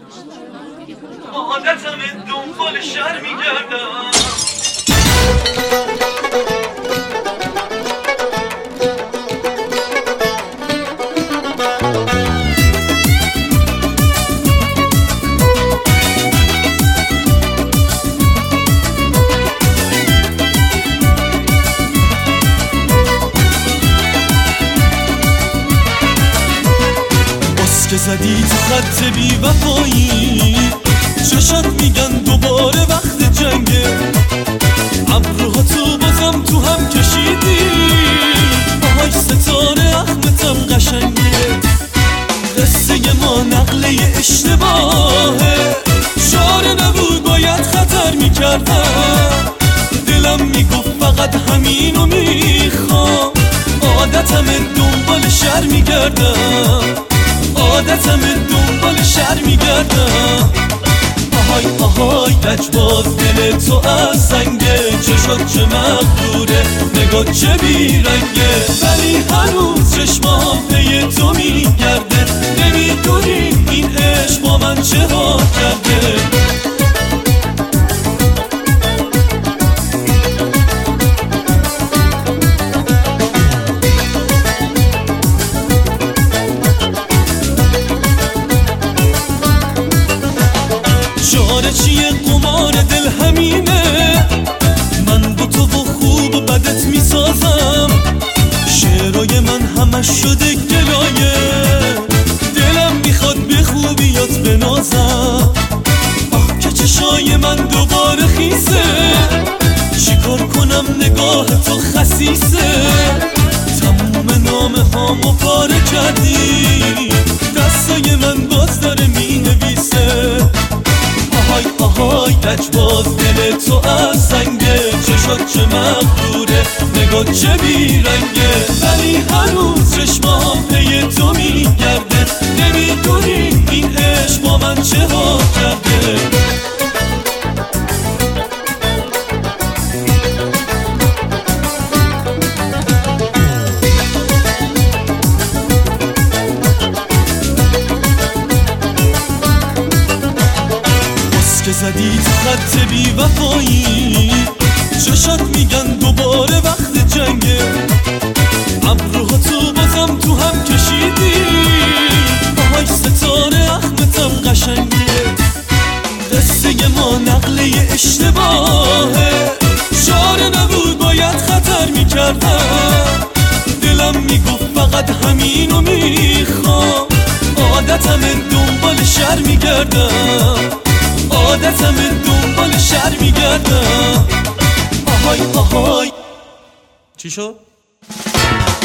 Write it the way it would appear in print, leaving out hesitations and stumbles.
عادتم دنبال شهر میگردم. که زدی تو خط بی وفایی، چشات میگن دوباره وقت جنگه. ابروها تو بازم تو هم کشیدی، آهای ستاره اخمتم قشنگه. قصه ما نقله اشتباهه، چاره نبود باید خطر میکردم. دلم میگفت فقط همینو میخوام، عادتم دنبال شهر میگردم. عادتم دنبال شهر میگردم. آهای آهای لجباز دل تو از سنگه، چشات چه مغروره نگاه چه بیرنگه. ولی هنوز چشمام پی تو میگرده، نمیدونی این عشق با من چه ها کرده. چاره چیه قمار دل همینه، من با تو و خوب و بدت میسازم. شعرهای من همش شده گلایه، دلم میخواد به خوبیات بنازم. آه که چشای من دوباره خیسه، چیکار کنم نگاه تو خسیسه. تموم نامه هامو پاره کردی، دستای من باز داره مینویسه. آهای آهای لجباز دل تو از سنگه، چشات چه مغروره نگاه چه بیرنگه. ولی هنوز چشمام پی تو میگرده، نمیدونی این عشق با من چه ها کرده. که زدی تو خط بی وفایی، چشات میگن دوباره وقت جنگه. ابروها تو بازم تو هم کشیدی، آهای ستاره اخمتم قشنگه. قصه ما نقله اشتباهه، چاره نبود باید خطر میکردم. دلم میگفت فقط همینو میخوام، عادتم دنبال شهر میگردم. عادتم دنبال شهر میگردم. آهای آهای چی شد؟